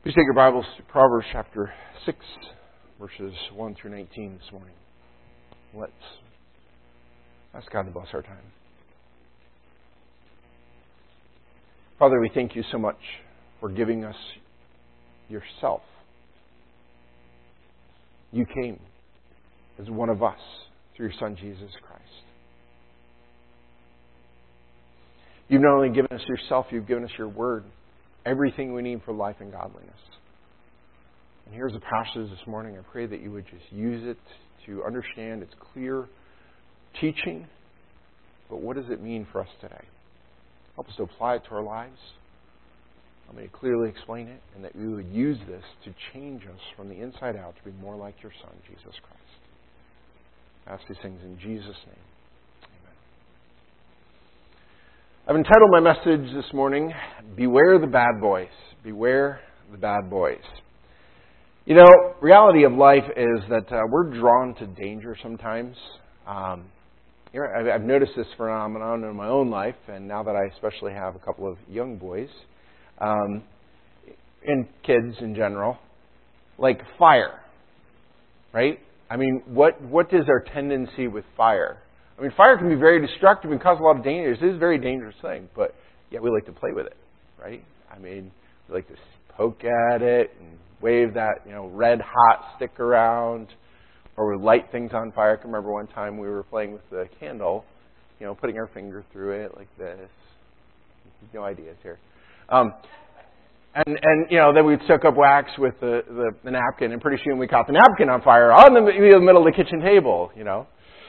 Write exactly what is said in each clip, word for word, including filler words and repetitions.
Please take your Bibles to Proverbs chapter six, verses one through nineteen this morning. Let's ask God to bless our time. Father, we thank you so much for giving us yourself. You came as one of us through your Son, Jesus Christ. You've not only given us yourself, you've given us your word. Everything we need for life and godliness. And here's a passage this morning. I pray that you would just use it to understand its clear teaching. But what does it mean for us today? Help us to apply it to our lives. Help me to clearly explain it. And that we would use this to change us from the inside out to be more like your Son, Jesus Christ. I ask these things in Jesus' name. I've entitled my message this morning, Beware the Bad Boys. Beware the Bad Boys. You know, reality of life is that uh, we're drawn to danger sometimes. Um, you know, I've noticed this phenomenon in my own life, and now that I especially have a couple of young boys, um, and kids in general, like fire, right? I mean, what what is our tendency with fire? I mean, fire can be very destructive and cause a lot of danger. It is a very dangerous thing, but yet we like to play with it, right? I mean, we like to poke at it and wave that, you know, red hot stick around, or we light things on fire. I can remember one time we were playing with the candle, you know, putting our finger through it like this. No ideas here. Um, and, and, you know, then we'd soak up wax with the, the, the napkin, and pretty soon we caught the napkin on fire on the, the middle of the kitchen table, you know.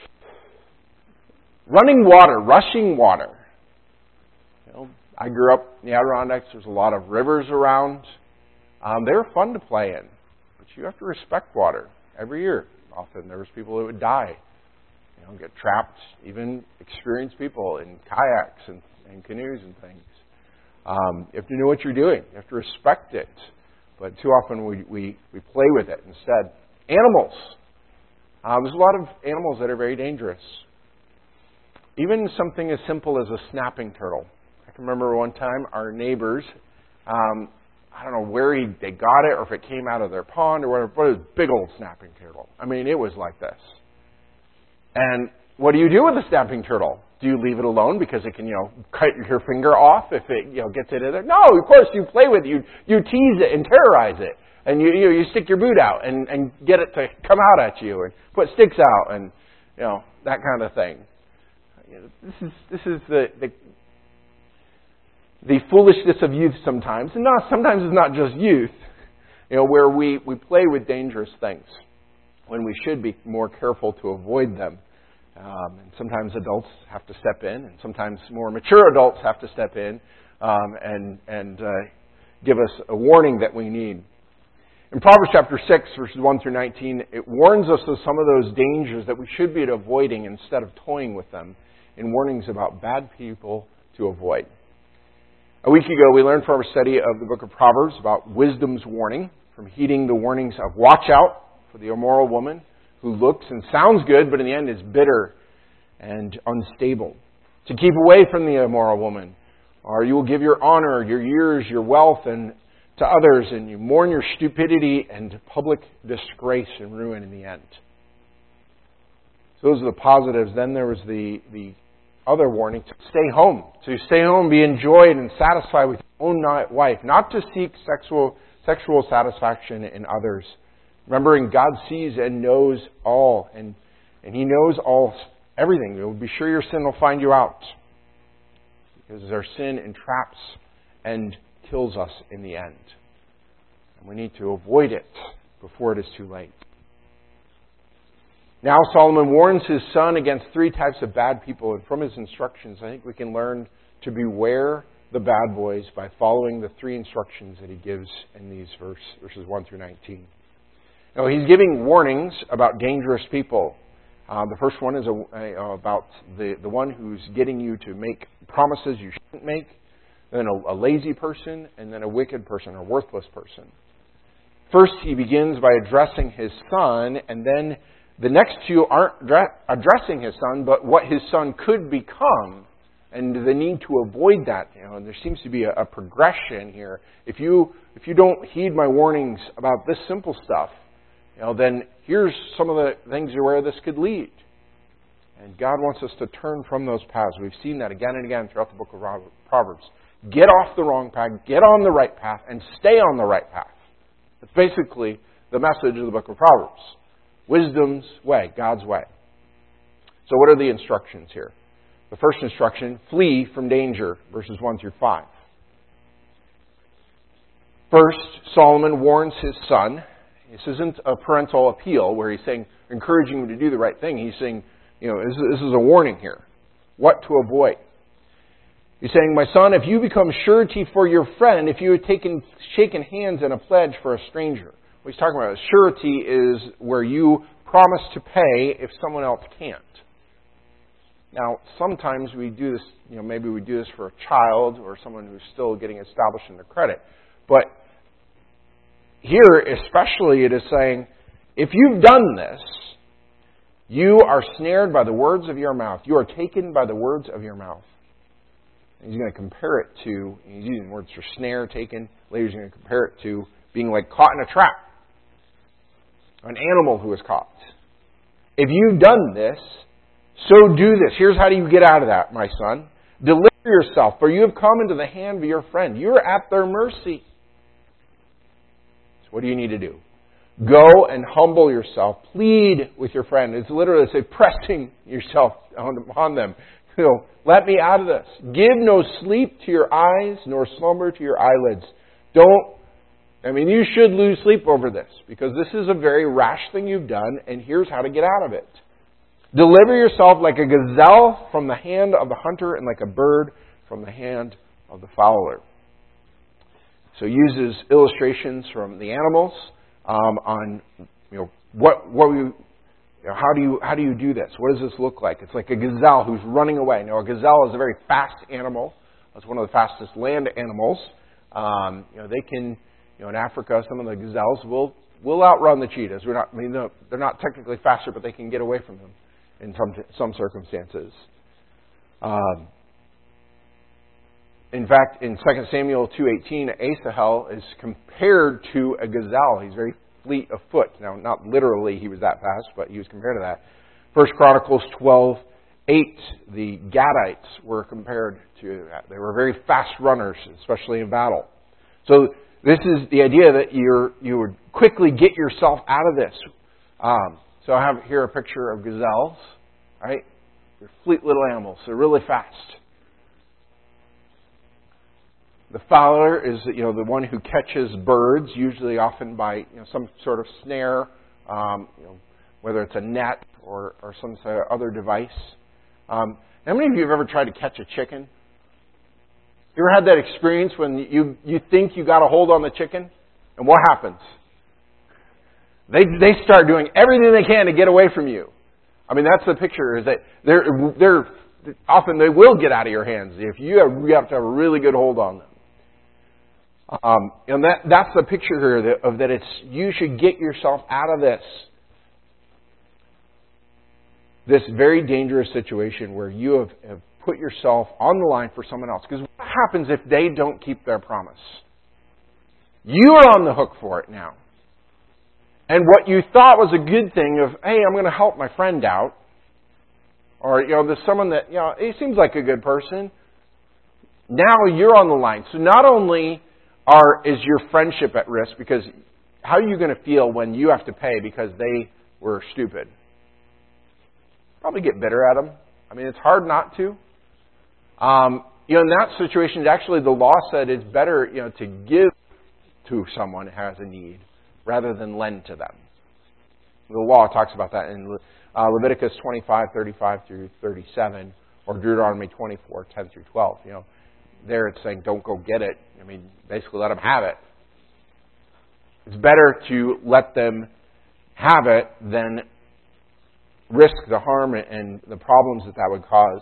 Running water, rushing water. You know, I grew up in the Adirondacks. There's a lot of rivers around. Um, they were fun to play in, but you have to respect water every year. Often there was people who would die, you know, get trapped. Even experienced people in kayaks and, and canoes and things. Um, you have to know what you're doing. You have to respect it. But too often we we, we play with it instead. Animals. Um, there's a lot of animals that are very dangerous. Even something as simple as a snapping turtle. I can remember one time our neighbors, um, I don't know where he, they got it or if it came out of their pond or whatever, but it was a big old snapping turtle. I mean, it was like this. And what do you do with a snapping turtle? Do you leave it alone because it can, you know, cut your finger off if it, you know, gets it in there? No, of course you play with it. You, you tease it and terrorize it. And you, you, you stick your boot out and, and get it to come out at you and put sticks out and, you know, that kind of thing. You know, this is this is the, the the foolishness of youth sometimes, and not sometimes it's not just youth. You know, where we, we play with dangerous things when we should be more careful to avoid them. Um, and sometimes adults have to step in, and sometimes more mature adults have to step in um, and and uh, give us a warning that we need. In Proverbs chapter six, verses one through nineteen, it warns us of some of those dangers that we should be avoiding instead of toying with them. In warnings about bad people to avoid. A week ago, we learned from our study of the book of Proverbs about wisdom's warning, from heeding the warnings of watch out for the immoral woman who looks and sounds good, but in the end is bitter and unstable. To keep away from the immoral woman, or you will give your honor, your years, your wealth, and to others, and you mourn your stupidity and public disgrace and ruin in the end. So those are the positives. Then there was the the other warning to stay home. To stay home, be enjoyed and satisfied with your own wife. Not to seek sexual sexual satisfaction in others. Remembering God sees and knows all. And, and He knows all, everything. You'll be sure your sin will find you out. Because our sin entraps and kills us in the end. And we need to avoid it before it is too late. Now Solomon warns his son against three types of bad people, and from his instructions, I think we can learn to beware the bad boys by following the three instructions that he gives in these verse, verses one through nineteen. Now he's giving warnings about dangerous people. Uh, the first one is a, a, about the, the one who's getting you to make promises you shouldn't make, then a, a lazy person, and then a wicked person, a worthless person. First, he begins by addressing his son, and then the next two aren't addressing his son, but what his son could become and the need to avoid that. You know, and there seems to be a, a progression here. If you if you don't heed my warnings about this simple stuff, you know, then here's some of the things where this could lead. And God wants us to turn from those paths. We've seen that again and again throughout the book of Proverbs. Get off the wrong path, get on the right path, and stay on the right path. That's basically the message of the book of Proverbs. Wisdom's way, God's way. So what are the instructions here? The first instruction, flee from danger, verses one through five. First, Solomon warns his son. This isn't a parental appeal where he's saying, encouraging him to do the right thing. He's saying, you know, this, this is a warning here. What to avoid. He's saying, my son, if you become surety for your friend, if you have taken, shaken hands in a pledge for a stranger. What he's talking about, surety is where you promise to pay if someone else can't. Now, sometimes we do this, you know, maybe we do this for a child or someone who's still getting established in their credit. But here, especially, it is saying, if you've done this, you are snared by the words of your mouth. You are taken by the words of your mouth. And he's going to compare it to, he's using words for snare, taken. Later he's going to compare it to being like caught in a trap. An animal who is caught. If you've done this, so do this. Here's how do you get out of that, my son. Deliver yourself, for you have come into the hand of your friend. You are at their mercy. So what do you need to do? Go and humble yourself. Plead with your friend. It's literally say, pressing yourself on them. You know, let me out of this. Give no sleep to your eyes, nor slumber to your eyelids. Don't, I mean, you should lose sleep over this, because this is a very rash thing you've done, and here's how to get out of it. Deliver yourself like a gazelle from the hand of the hunter, and like a bird from the hand of the fowler. So he uses illustrations from the animals um, on, you know, what what we, you know, how do you how do you do this? What does this look like? It's like a gazelle who's running away. Now, a gazelle is a very fast animal. It's one of the fastest land animals. Um, you know, they can, you know, in Africa, some of the gazelles will will outrun the cheetahs. We're not, I mean, they're not technically faster, but they can get away from them in some some circumstances. Um, in fact, in Second Samuel two eighteen, Asahel is compared to a gazelle. He's very fleet of foot. Now, not literally he was that fast, but he was compared to that. First Chronicles twelve eight, the Gadites were compared to that. They were very fast runners, especially in battle. So this is the idea that you're you would quickly get yourself out of this. Um, So I have here a picture of gazelles, right? They're fleet little animals. They're really fast. The fowler is, you know, the one who catches birds, usually often by, you know, some sort of snare, um, you know, whether it's a net or, or some sort of other device. Um, how many of you have ever tried to catch a chicken? You ever had that experience when you, you think you got a hold on the chicken, and what happens? They they start doing everything they can to get away from you. I mean, that's the picture, is that they're they're often they will get out of your hands if you have, you have to have a really good hold on them. Um, and that that's the picture here that, of that it's you should get yourself out of this this very dangerous situation where you have, have put yourself on the line for someone else. Because what happens if they don't keep their promise? You are on the hook for it now. And what you thought was a good thing of, hey, I'm going to help my friend out. Or, you know, there's someone that, you know, he seems like a good person. Now you're on the line. So not only are is your friendship at risk, because how are you going to feel when you have to pay because they were stupid? Probably get bitter at them. I mean, it's hard not to. Um, you know, in that situation, actually the law said it's better, you know, to give to someone who has a need rather than lend to them. The law talks about that in uh, Leviticus twenty-five, thirty-five through thirty-seven, or Deuteronomy twenty-four, ten through twelve. You know, there it's saying don't go get it. I mean, basically let them have it. It's better to let them have it than risk the harm and the problems that that would cause.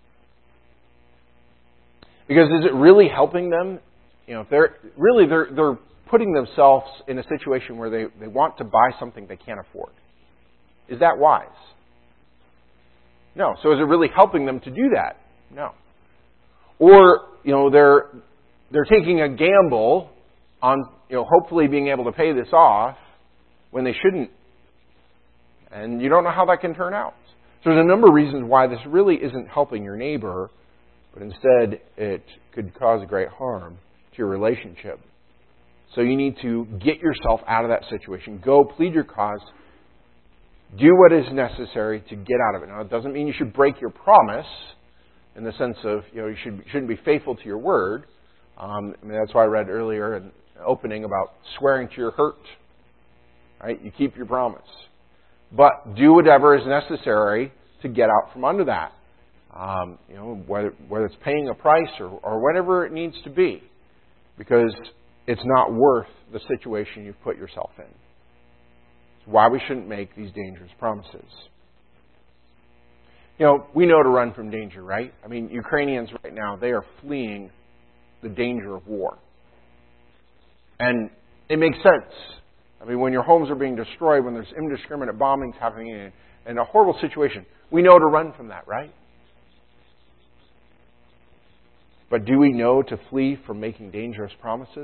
Because is it really helping them? You know, if they're really they're they're putting themselves in a situation where they, they want to buy something they can't afford. Is that wise? No. So is it really helping them to do that? No. or, you know, they're they're taking a gamble on, you know, hopefully being able to pay this off when they shouldn't. And you don't know how that can turn out. So there's a number of reasons why this really isn't helping your neighbor, but instead it could cause great harm to your relationship. So you need to get yourself out of that situation. Go plead your cause. Do what is necessary to get out of it. Now, it doesn't mean you should break your promise in the sense of, you know, you should, shouldn't be faithful to your word. Um, I mean, that's why I read earlier in the opening about swearing to your hurt. Right? You keep your promise. But do whatever is necessary to get out from under that. Um, you know, whether whether it's paying a price or, or whatever it needs to be. Because it's not worth the situation you've put yourself in. It's why we shouldn't make these dangerous promises. You know, we know to run from danger, right? I mean, Ukrainians right now, they are fleeing the danger of war. And it makes sense. I mean, when your homes are being destroyed, when there's indiscriminate bombings happening in, in a horrible situation, we know to run from that, right? But do we know to flee from making dangerous promises?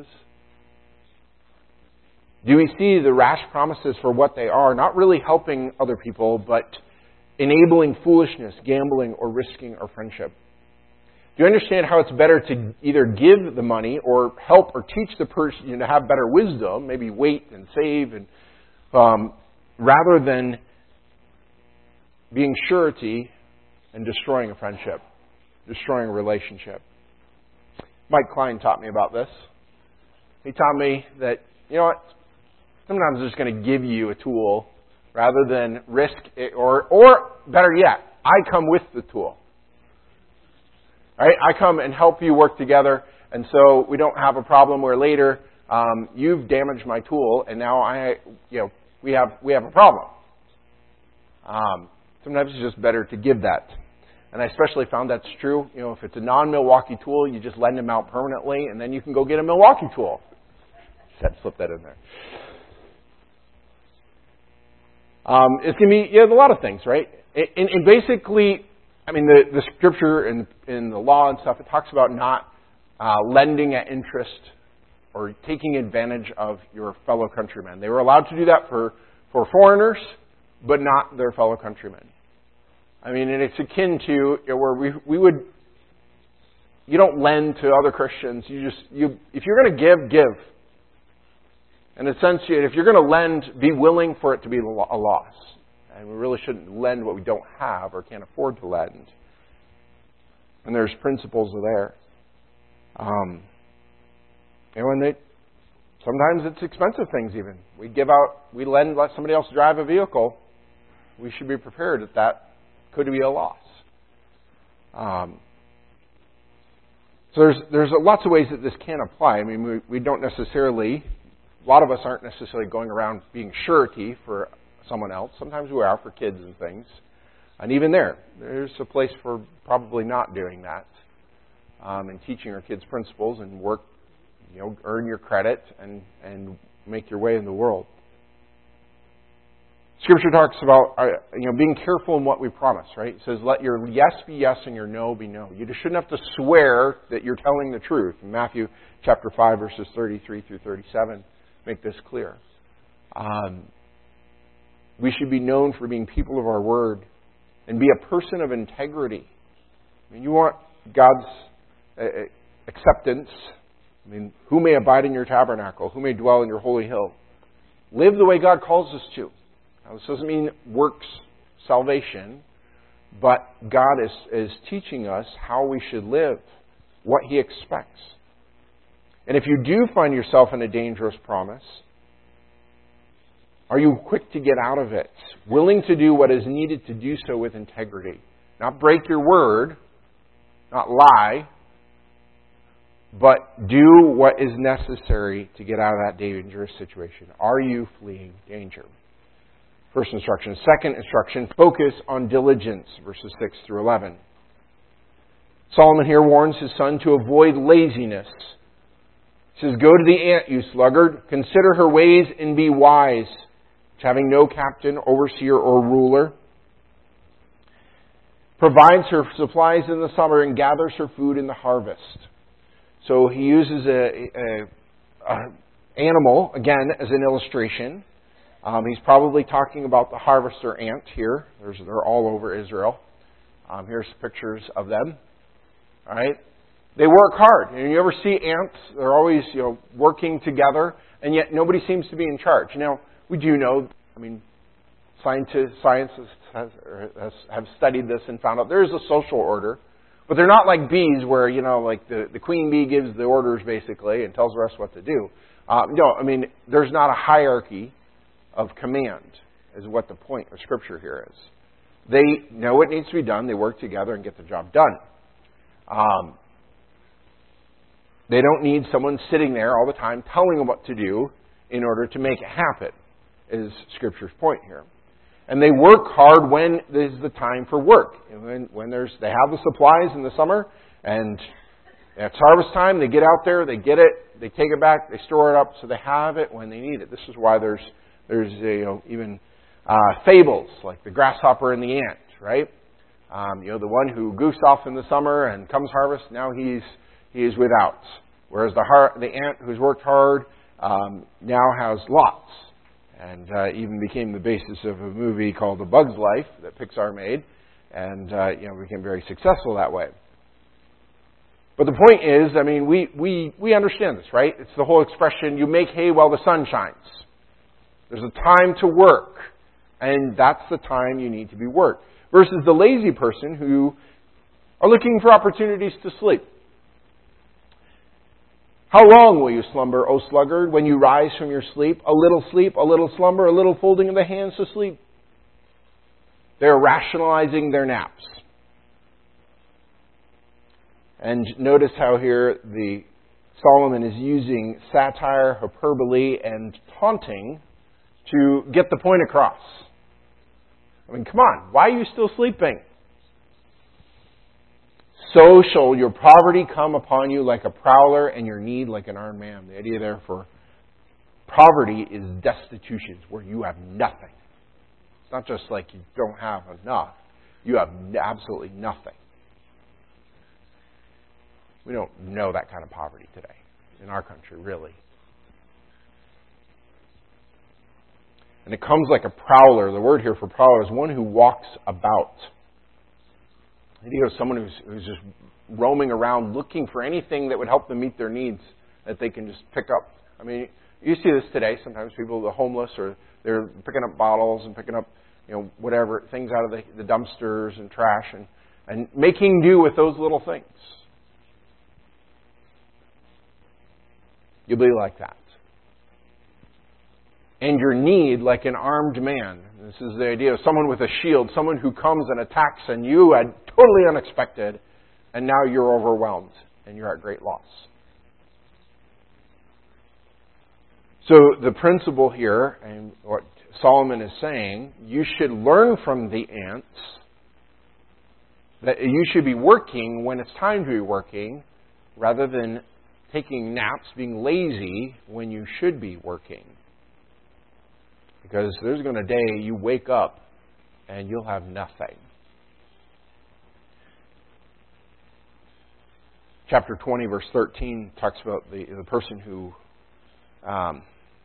Do we see the rash promises for what they are, not really helping other people, but enabling foolishness, gambling, or risking our friendship? Do you understand how it's better to either give the money or help or teach the person, you know, to have better wisdom, maybe wait and save, and um, rather than being surety and destroying a friendship, destroying a relationship? Mike Klein taught me about this. He taught me that, you know what, sometimes I'm just going to give you a tool rather than risk it, or, or better yet, I come with the tool. Right? I come and help you work together, and so we don't have a problem where later um, you've damaged my tool, and now I, you know, we have we have a problem. Um, sometimes it's just better to give that, and I especially found that's true. You know, if it's a non-Milwaukee tool, you just lend them out permanently, and then you can go get a Milwaukee tool. Just had to slip that in there. Um, it's going to be, yeah, a lot of things, right? And, and basically, I mean, the, the scripture and in the law and stuff, it talks about not uh, lending at interest or taking advantage of your fellow countrymen. They were allowed to do that for, for foreigners, but not their fellow countrymen. I mean, and it's akin to, you know, where we we would, you don't lend to other Christians. You just, you if you're going to give, give. In a sense, if you're going to lend, be willing for it to be a loss. And we really shouldn't lend what we don't have or can't afford to lend. And there's principles there. Um, you know, and they, sometimes it's expensive things even. We give out, we lend, let somebody else drive a vehicle. We should be prepared that that could be a loss. Um, so there's there's lots of ways that this can apply. I mean, we, we don't necessarily, a lot of us aren't necessarily going around being surety for someone else. Sometimes we are for kids and things. And even there, there's a place for probably not doing that. Um, and teaching our kids principles and work, you know, earn your credit and, and make your way in the world. Scripture talks about, uh, you know, being careful in what we promise, right? It says, let your yes be yes and your no be no. You just shouldn't have to swear that you're telling the truth. In Matthew chapter five, verses thirty-three through thirty-seven, make this clear. Um, We should be known for being people of our word and be a person of integrity. I mean, you want God's uh, acceptance. I mean, who may abide in your tabernacle? Who may dwell in your holy hill? Live the way God calls us to. Now, this doesn't mean works salvation, but God is, is teaching us how we should live, what He expects. And if you do find yourself in a dangerous promise, are you quick to get out of it? Willing to do what is needed to do so with integrity? Not break your word, not lie, but do what is necessary to get out of that dangerous situation. Are you fleeing danger? First instruction. Second instruction, focus on diligence, verses six through eleven. Solomon here warns his son to avoid laziness. He says, go to the ant, you sluggard. Consider her ways and be wise, having no captain, overseer, or ruler. provides her supplies in the summer and gathers her food in the harvest. So he uses a, a, a animal, again, as an illustration. Um, he's probably talking about the harvester ant here. There's, they're all over Israel. Um, here's pictures of them. All right, they work hard. And you ever see ants? They're always, you know, working together, and yet nobody seems to be in charge. Now, we do know. I mean, scientists, scientists has, has, have studied this and found out there is a social order, but they're not like bees, where you know, like the, the queen bee gives the orders basically and tells the rest what to do. Um, no, I mean, there's not a hierarchy of command, is what the point of Scripture here is. They know what needs to be done. They work together and get the job done. Um, they don't need someone sitting there all the time telling them what to do in order to make it happen, is Scripture's point here. And they work hard when is the time for work. And when, when there's, they have the supplies in the summer, and it's harvest time, they get out there, they get it, they take it back, they store it up, so they have it when they need it. This is why there's there's you know even uh, fables like the grasshopper and the ant, right? Um, you know, the one who goosed off in the summer and comes harvest, now he's he is without. Whereas the har- the ant who's worked hard um, now has lots, and uh, even became the basis of a movie called A Bug's Life that Pixar made, and uh, you know became very successful that way. But the point is, I mean, we, we, we understand this, right? It's the whole expression, you make hay while the sun shines. There's a time to work, and that's the time you need to be worked. Versus the lazy person who are looking for opportunities to sleep. How long will you slumber, O sluggard, when you rise from your sleep? A little sleep, a little slumber, a little folding of the hands to sleep. They're rationalizing their naps. And notice how here the Solomon is using satire, hyperbole, and taunting to get the point across. I mean, come on, why are you still sleeping? So shall your poverty come upon you like a prowler, and your need like an armed man. The idea there for poverty is destitution, where you have nothing. It's not just like you don't have enough. You have absolutely nothing. We don't know that kind of poverty today in our country, really. And it comes like a prowler. The word here for prowler is one who walks about. The idea of someone who's, who's just roaming around looking for anything that would help them meet their needs that they can just pick up. I mean, you see this today. Sometimes people, the homeless, or they're picking up bottles and picking up, you know, whatever, things out of the, the dumpsters and trash and, and making do with those little things. You'll be like that. And your need like an armed man. This is the idea of someone with a shield, someone who comes and attacks, and you had totally unexpected, and now you're overwhelmed and you're at great loss. So the principle here, and what Solomon is saying, you should learn from the ants that you should be working when it's time to be working, rather than taking naps, being lazy when you should be working. Because there's going to be a day you wake up and you'll have nothing. Chapter twenty, verse thirteen, talks about the, the person who um,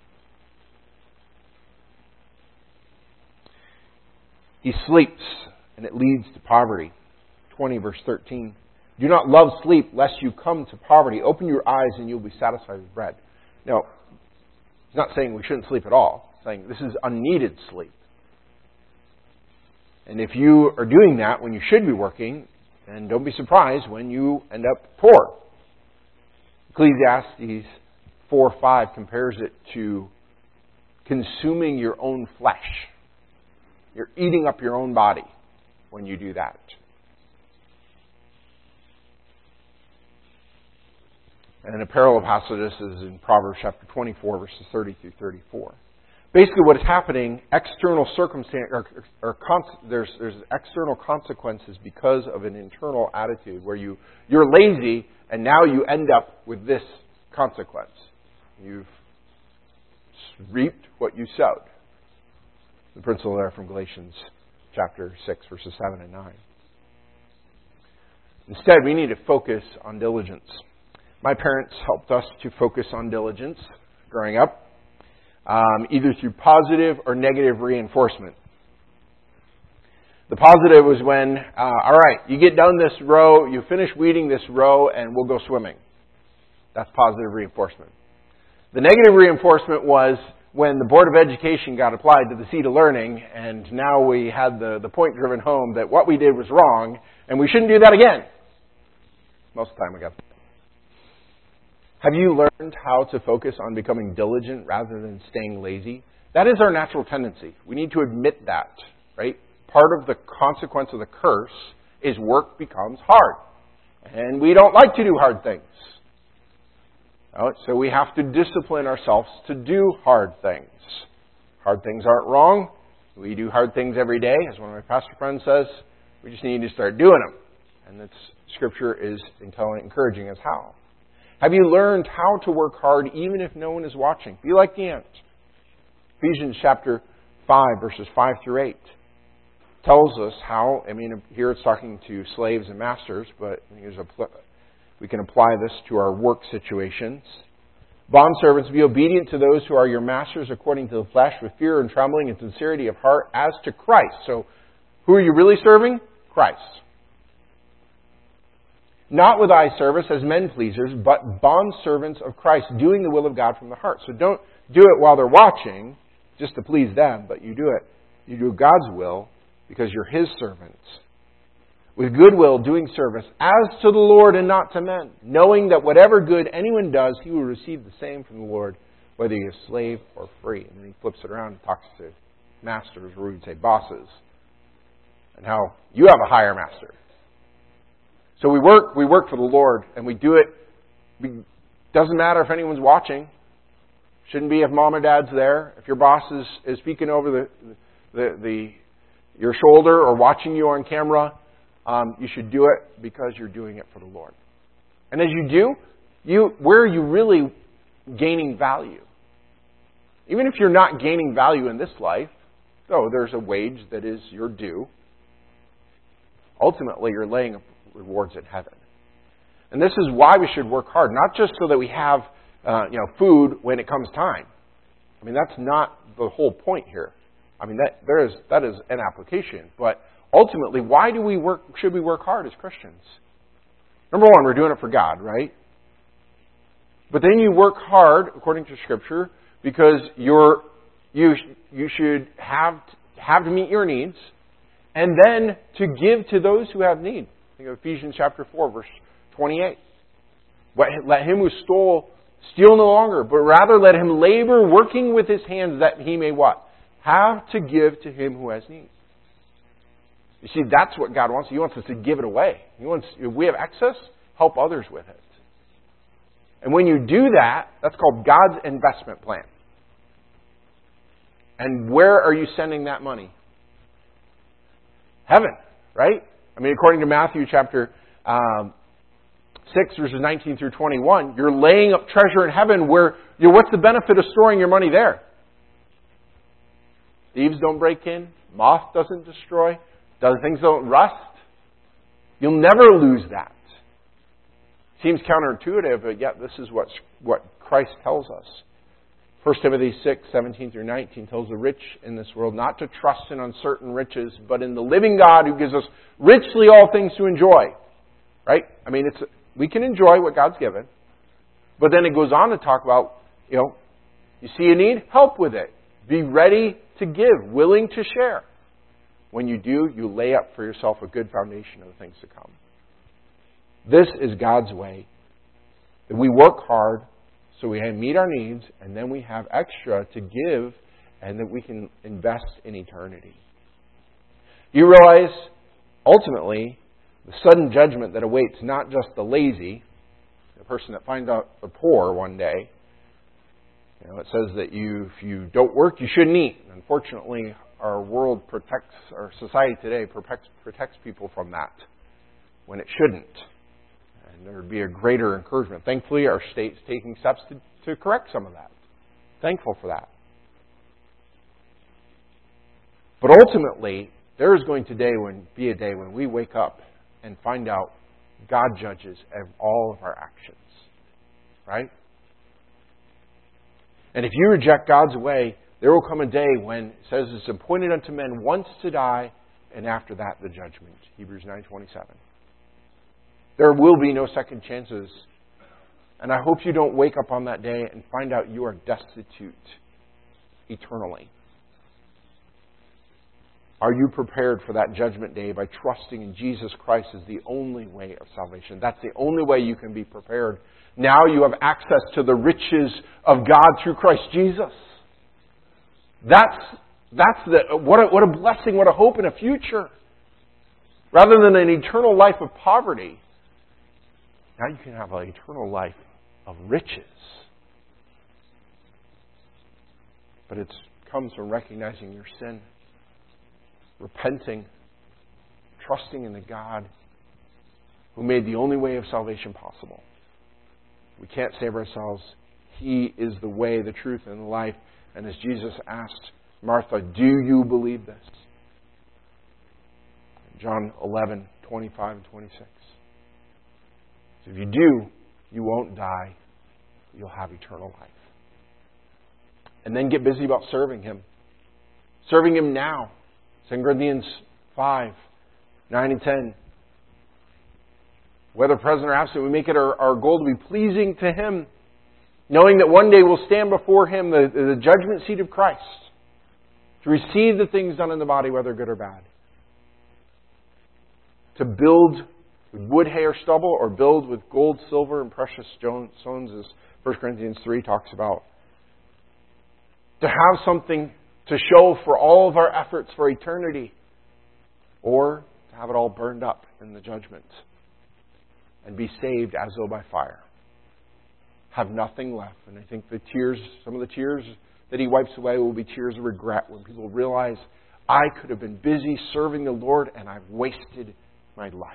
he sleeps, and it leads to poverty. twenty, verse thirteen. Do not love sleep, lest you come to poverty. Open your eyes, and you'll be satisfied with bread. Now, he's not saying we shouldn't sleep at all. He's saying this is unneeded sleep. And if you are doing that when you should be working, then don't be surprised when you end up poor. Ecclesiastes four five compares it to consuming your own flesh. You're eating up your own body when you do that. And a parallel passage is in Proverbs chapter twenty-four, verses thirty through thirty-four. Basically, what is happening, external circumstance, or, or con- there's there's external consequences because of an internal attitude where you you're lazy, and now you end up with this consequence. You've reaped what you sowed. The principle there from Galatians chapter six, verses seven and nine. Instead, we need to focus on diligence. My parents helped us to focus on diligence growing up, um, either through positive or negative reinforcement. The positive was when, uh, all right, you get done this row, you finish weeding this row, and we'll go swimming. That's positive reinforcement. The negative reinforcement was when the Board of Education got applied to the seat of learning, and now we had the, the point driven home that what we did was wrong, and we shouldn't do that again. Most of the time we got that. Have you learned how to focus on becoming diligent rather than staying lazy? That is our natural tendency. We need to admit that, right? Part of the consequence of the curse is work becomes hard. And we don't like to do hard things. Right? So we have to discipline ourselves to do hard things. Hard things aren't wrong. We do hard things every day. As one of my pastor friends says, we just need to start doing them. And that's, Scripture is encouraging us how. Have you learned how to work hard even if no one is watching? Be like the ant. Ephesians chapter five, verses five through eight, tells us how, I mean, here it's talking to slaves and masters, but here's a, we can apply this to our work situations. Bondservants, be obedient to those who are your masters according to the flesh, with fear and trembling and sincerity of heart, as to Christ. So, who are you really serving? Christ. Not with eye service as men pleasers, but bondservants of Christ, doing the will of God from the heart. So don't do it while they're watching, just to please them, but you do it. You do God's will because you're His servants. With goodwill, doing service as to the Lord and not to men, knowing that whatever good anyone does, he will receive the same from the Lord, whether he is slave or free. And then he flips it around and talks to masters, or we would say bosses, and how you have a higher master. So we work, we work for the Lord, and we do it. It doesn't matter if anyone's watching. Shouldn't be if mom or dad's there. If your boss is, is speaking over the, the the your shoulder or watching you on camera, um, you should do it because you're doing it for the Lord. And as you do, you where are you really gaining value? Even if you're not gaining value in this life, though there's a wage that is your due, ultimately you're laying up rewards in heaven. And this is why we should work hard, not just so that we have uh, you know food when it comes time. I mean, that's not the whole point here. I mean, that there is that is an application, but ultimately, why do we work? Should we work hard as Christians? Number one, we're doing it for God, right? But then you work hard according to Scripture because you're you you should have have to meet your needs, and then to give to those who have need. Think of Ephesians chapter four, verse twenty-eight. Let him who stole steal no longer, but rather let him labor, working with his hands, that he may what? Have to give to him who has need. You see, that's what God wants. He wants us to give it away. He wants, if we have excess, help others with it. And when you do that, that's called God's investment plan. And where are you sending that money? Heaven, right? I mean, according to Matthew chapter um, six, verses nineteen through twenty-one, you're laying up treasure in heaven where, you know, what's the benefit of storing your money there? Thieves don't break in. Moth doesn't destroy. Does things don't rust. You'll never lose that. Seems counterintuitive, but yet this is what, what Christ tells us. First Timothy six, seventeen through nineteen tells the rich in this world not to trust in uncertain riches, but in the living God who gives us richly all things to enjoy. Right? I mean, it's we can enjoy what God's given. But then it goes on to talk about, you know, you see a need, help with it. Be ready to give, willing to share. When you do, you lay up for yourself a good foundation of the things to come. This is God's way. That we work hard so we meet our needs, and then we have extra to give, and that we can invest in eternity. You realize, ultimately, the sudden judgment that awaits not just the lazy, the person that finds out the poor one day. You know, it says that you, if you don't work, you shouldn't eat. Unfortunately, our world protects, our society today protects, protects people from that when it shouldn't. And there would be a greater encouragement. Thankfully, our state's taking steps to, to correct some of that. Thankful for that. But ultimately, there is going to day when, be a day when we wake up and find out God judges all of our actions. Right? And if you reject God's way, there will come a day when it says it's appointed unto men once to die, and after that the judgment. Hebrews nine twenty-seven. There will be no second chances. And I hope you don't wake up on that day and find out you are destitute eternally. Are you prepared for that judgment day by trusting in Jesus Christ as the only way of salvation? That's the only way you can be prepared. Now you have access to the riches of God through Christ Jesus. That's, that's the, what a, what a blessing, what a hope and a future. Rather than an eternal life of poverty, now you can have an eternal life of riches. But it comes from recognizing your sin, repenting, trusting in the God who made the only way of salvation possible. We can't save ourselves. He is the way, the truth, and the life. And as Jesus asked Martha, do you believe this? John eleven, twenty-five and twenty-six. So if you do, you won't die. You'll have eternal life. And then get busy about serving Him. Serving Him now. Second Corinthians five, nine and ten. Whether present or absent, we make it our, our goal to be pleasing to Him, knowing that one day we'll stand before Him, the, the judgment seat of Christ, to receive the things done in the body, whether good or bad. To build with wood, hay, or stubble, or build with gold, silver, and precious stones, as First Corinthians three talks about. To have something to show for all of our efforts for eternity, or to have it all burned up in the judgment and be saved as though by fire. Have nothing left. And I think the tears, some of the tears that He wipes away will be tears of regret when people realize, I could have been busy serving the Lord and I've wasted my life.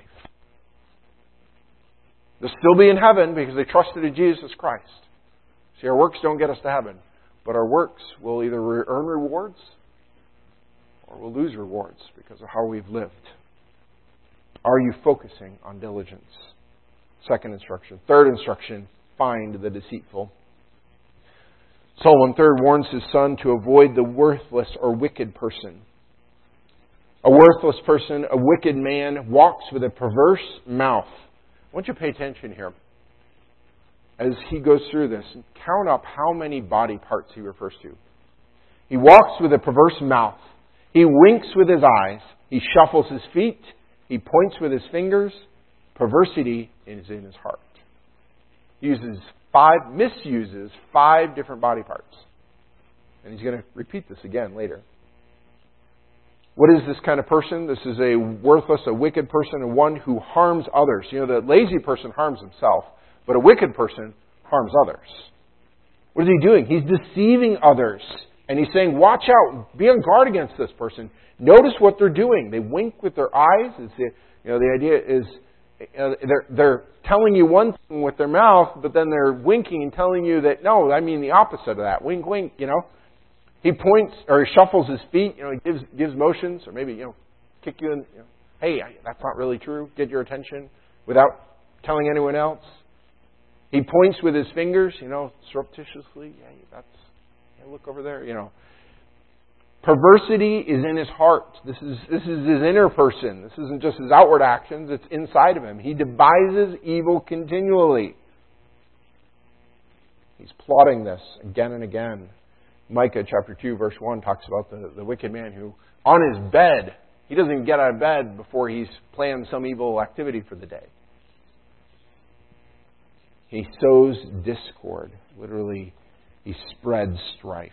They'll still be in heaven because they trusted in Jesus Christ. See, our works don't get us to heaven, but our works will either earn rewards or we'll lose rewards because of how we've lived. Are you focusing on diligence? Second instruction. Third instruction, find the deceitful. Solomon, third, warns his son to avoid the worthless or wicked person. A worthless person, a wicked man, walks with a perverse mouth. I want you to pay attention here. As he goes through this, and count up how many body parts he refers to. He walks with a perverse mouth. He winks with his eyes. He shuffles his feet. He points with his fingers. Perversity is in his heart. He uses five, misuses five different body parts. And he's going to repeat this again later. What is this kind of person? This is a worthless, a wicked person, and one who harms others. You know, the lazy person harms himself, but a wicked person harms others. What is he doing? He's deceiving others. And he's saying, watch out, be on guard against this person. Notice what they're doing. They wink with their eyes. It's the, you know, the idea is uh, they're, they're telling you one thing with their mouth, but then they're winking and telling you that, no, I mean the opposite of that. Wink, wink, you know. He points, or he shuffles his feet, you know, he gives gives motions, or maybe, you know, kick you in, you know, hey, that's not really true, get your attention, without telling anyone else. He points with his fingers, you know, surreptitiously, hey, that's, hey, look over there, you know. Perversity is in his heart. This is this is his inner person. This isn't just his outward actions, it's inside of him. He devises evil continually. He's plotting this again and again. Micah chapter two, verse one talks about the, the wicked man who, on his bed, he doesn't even get out of bed before he's planned some evil activity for the day. He sows discord. Literally, he spreads strife.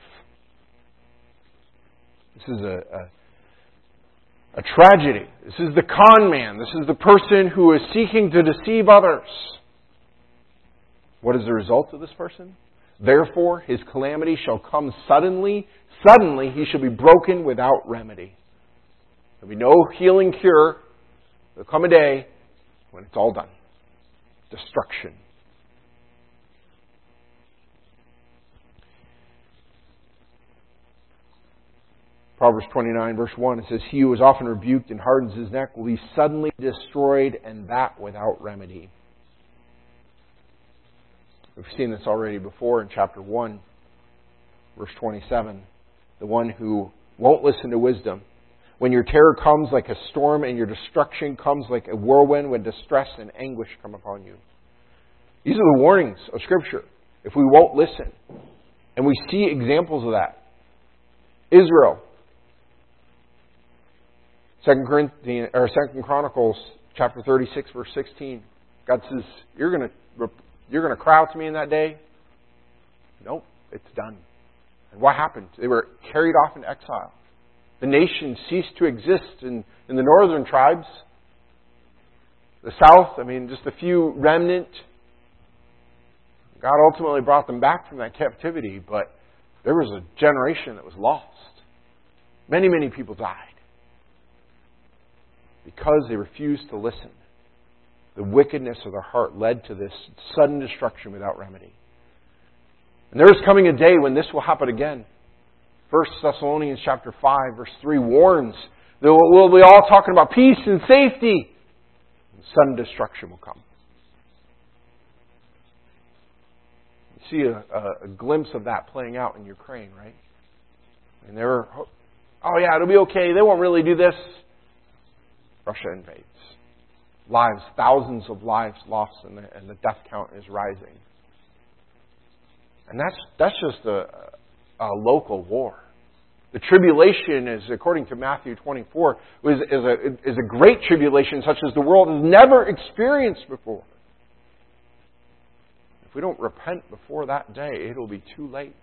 This is a, a, a tragedy. This is the con man. This is the person who is seeking to deceive others. What is the result of this person? Therefore, his calamity shall come suddenly. Suddenly, he shall be broken without remedy. There will be no healing cure. There will come a day when it's all done. Destruction. Proverbs twenty-nine, verse one, it says, "He who is often rebuked and hardens his neck will be suddenly destroyed, and that without remedy." We've seen this already before in chapter one, verse twenty-seven. The one who won't listen to wisdom. When your terror comes like a storm and your destruction comes like a whirlwind, when distress and anguish come upon you. These are the warnings of Scripture if we won't listen. And we see examples of that. Israel. Second Corinthians or Second Chronicles chapter thirty-six, verse sixteen. God says, You're gonna you're gonna cry out to me in that day? Nope, it's done. And what happened? They were carried off into exile. The nation ceased to exist in, in the northern tribes. The south, I mean, just a few remnant. God ultimately brought them back from that captivity, but there was a generation that was lost. Many, many people died because they refused to listen. The wickedness of their heart led to this sudden destruction without remedy. And there is coming a day when this will happen again. First Thessalonians chapter five, verse three warns that we'll be all talking about peace and safety. And sudden destruction will come. You see a, a, a glimpse of that playing out in Ukraine, right? And they're, oh yeah, it'll be okay. They won't really do this. Russia invades. Lives, thousands of lives lost, and the, and the death count is rising. And that's that's just a, a local war. The tribulation is, according to Matthew twenty-four, is, is, a, is a great tribulation such as the world has never experienced before. If we don't repent before that day, it'll be too late.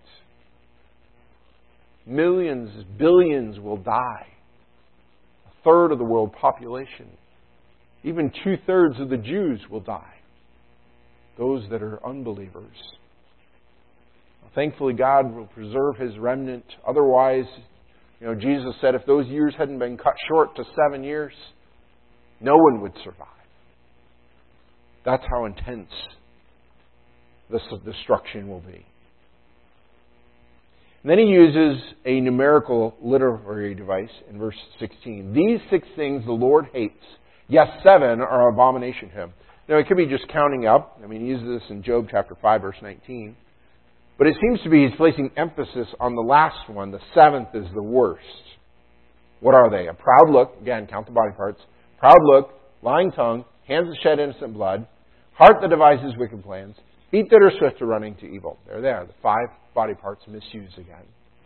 Millions, billions will die. A third of the world population. Even two-thirds of the Jews will die. Those that are unbelievers. Thankfully, God will preserve His remnant. Otherwise, you know, Jesus said if those years hadn't been cut short to seven years, no one would survive. That's how intense this destruction will be. And then he uses a numerical literary device in verse sixteen. These six things the Lord hates. Yes, seven are abomination to Him. Now, it could be just counting up. I mean, he uses this in Job chapter five, verse nineteen. But it seems to be he's placing emphasis on the last one. The seventh is the worst. What are they? A proud look. Again, count the body parts. Proud look, lying tongue, hands that shed innocent blood, heart that devises wicked plans, feet that are swift to running to evil. There they are, the five body parts misused again.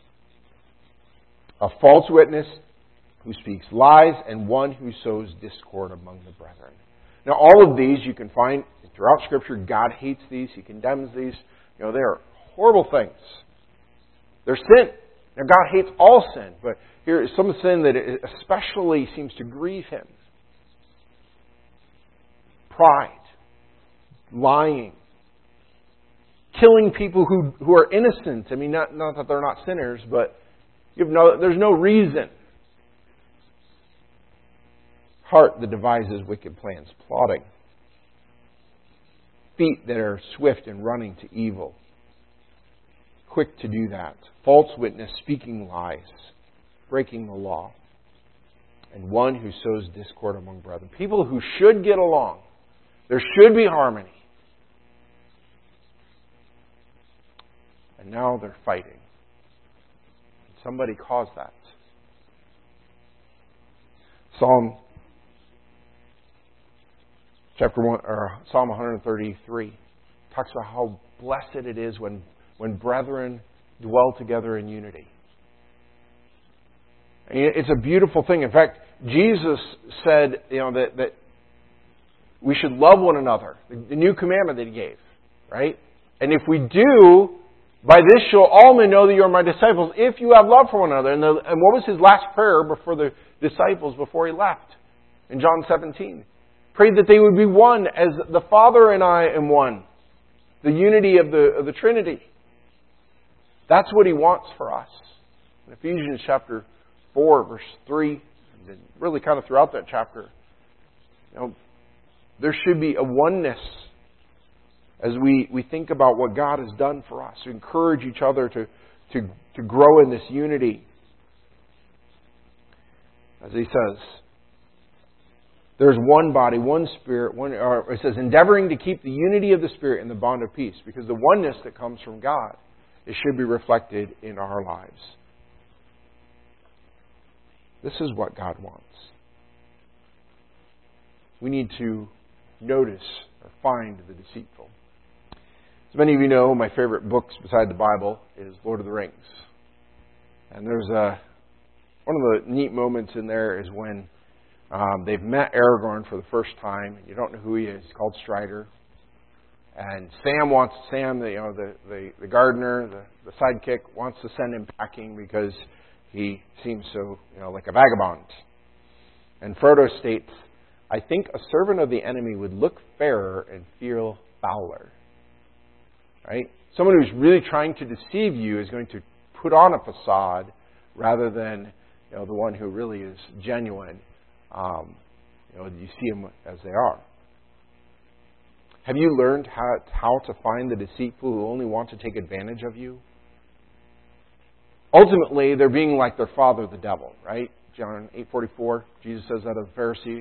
A false witness who speaks lies, and one who sows discord among the brethren. Now, all of these you can find throughout Scripture. God hates these. He condemns these. You know, they are horrible things. They're sin. Now, God hates all sin, but here is some sin that especially seems to grieve Him. Pride, lying, killing people who, who are innocent. I mean, not, not that they're not sinners, but you have no, there's no reason. Heart that devises wicked plans, plotting. Feet that are swift in running to evil. Quick to do that. False witness, speaking lies, breaking the law. And one who sows discord among brethren. People who should get along. There should be harmony. And now they're fighting. Somebody caused that. Psalm chapter one, or Psalm one thirty-three talks about how blessed it is when when brethren dwell together in unity. And it's a beautiful thing. In fact, Jesus said, you know, that, that we should love one another. The new commandment that He gave, right? And if we do, by this shall all men know that you are my disciples, if you have love for one another. And, the, and what was His last prayer before the disciples before He left? In John seventeen. Prayed that they would be one as the Father and I am one. The unity of the, of the Trinity. That's what He wants for us. In Ephesians chapter four, verse three, and really kind of throughout that chapter, you know, there should be a oneness as we, we think about what God has done for us. To encourage each other to, to, to grow in this unity. As he says, there's one body, one Spirit, one, or it says, endeavoring to keep the unity of the Spirit in the bond of peace, because the oneness that comes from God, it should be reflected in our lives. This is what God wants. We need to notice or find the deceitful. As many of you know, my favorite books beside the Bible is Lord of the Rings. And there's a one of the neat moments in there is when um, they've met Aragorn for the first time. You don't know who he is. He's called Strider. And Sam wants Sam, the, you know, the, the, the gardener, the, the sidekick, wants to send him packing because he seems so, you know, like a vagabond. And Frodo states, I think a servant of the enemy would look fairer and feel fouler. Right? Someone who's really trying to deceive you is going to put on a facade rather than, you know, the one who really is genuine. Um, you know, you see them as they are. Have you learned how, how to find the deceitful who only want to take advantage of you? Ultimately, they're being like their father, the devil, right? John eight forty-four, Jesus says that of the Pharisees.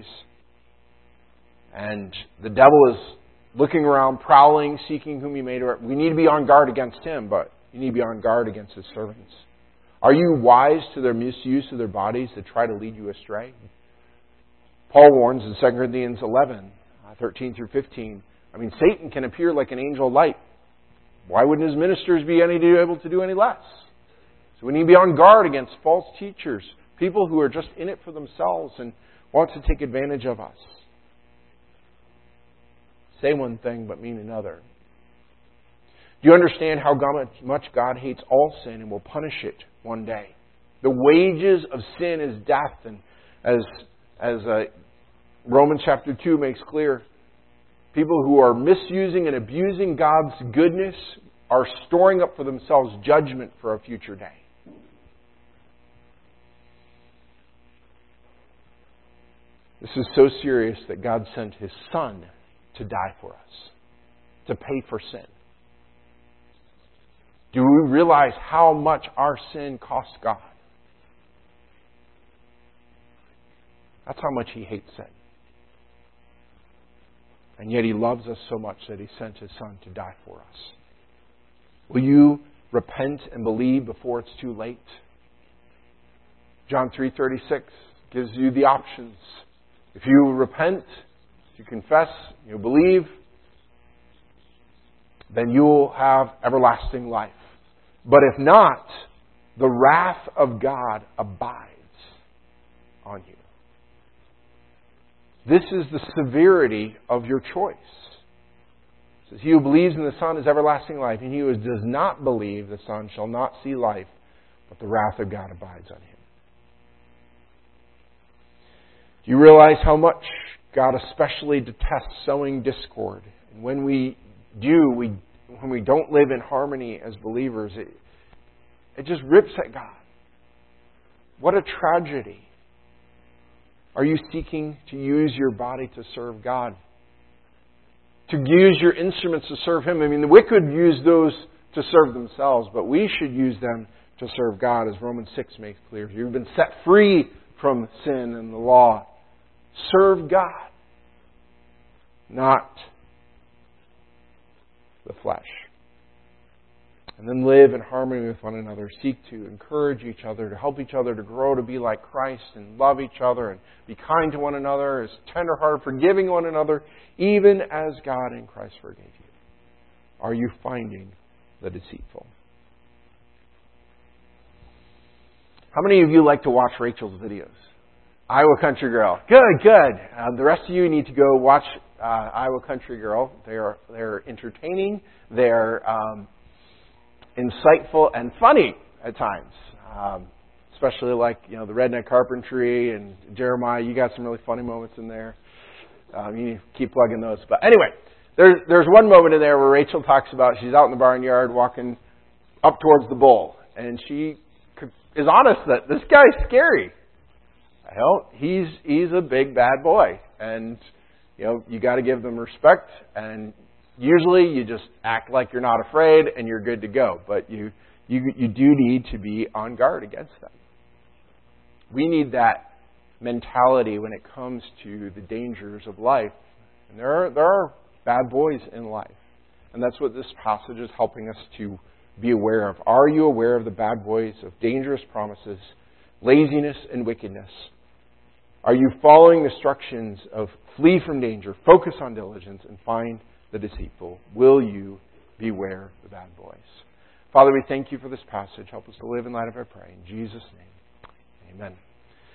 And the devil is looking around, prowling, seeking whom he may devour. We need to be on guard against him, but you need to be on guard against his servants. Are you wise to their misuse of their bodies to try to lead you astray? Paul warns in Second Corinthians eleven, thirteen through fifteen. I mean, Satan can appear like an angel of light. Why wouldn't his ministers be any able to do any less? So we need to be on guard against false teachers, people who are just in it for themselves and want to take advantage of us. Say one thing but mean another. Do you understand how much God hates all sin and will punish it one day? The wages of sin is death, and as as uh, Romans chapter two makes clear, people who are misusing and abusing God's goodness are storing up for themselves judgment for a future day. This is so serious that God sent His Son to die for us, to pay for sin. Do we realize how much our sin costs God? That's how much He hates sin. And yet He loves us so much that He sent His Son to die for us. Will you repent and believe before it's too late? John three thirty-six gives you the options. If you repent, if you confess, you believe, then you will have everlasting life. But if not, the wrath of God abides on you. This is the severity of your choice. It says, he who believes in the Son is everlasting life, and he who does not believe the Son shall not see life, but the wrath of God abides on him. Do you realize how much God especially detests sowing discord? And when we do, we when we don't live in harmony as believers, it, it just rips at God. What a tragedy. Are you seeking to use your body to serve God? To use your instruments to serve Him? I mean, the wicked use those to serve themselves, but we should use them to serve God, as Romans six makes clear. You've been set free from sin and the law. Serve God, not the flesh. And then live in harmony with one another. Seek to encourage each other, to help each other to grow to be like Christ, and love each other, and be kind to one another, as tender-hearted, forgiving one another, even as God in Christ forgave you. Are you finding the deceitful? How many of you like to watch Rachel's videos? Iowa Country Girl. Good, good. Uh, the rest of you need to go watch uh, Iowa Country Girl. They're they're entertaining. They're um, insightful and funny at times. Um, especially like, you know, the Redneck Carpentry and Jeremiah. You got some really funny moments in there. Um, you need to keep plugging those. But anyway, there's there's one moment in there where Rachel talks about she's out in the barnyard walking up towards the bull, and she is honest that this guy's scary. Hell, he's he's a big bad boy, and you know you got to give them respect. And usually, you just act like you're not afraid, and you're good to go. But you you you do need to be on guard against them. We need that mentality when it comes to the dangers of life. And there are, there are bad boys in life. And that's what this passage is helping us to be aware of. Are you aware of the bad boys of dangerous promises, laziness, and wickedness? Are you following the instructions of flee from danger, focus on diligence, and find the deceitful? Will you beware of the bad boys? Father, we thank you for this passage. Help us to live in light of our prayer. In Jesus' name, amen.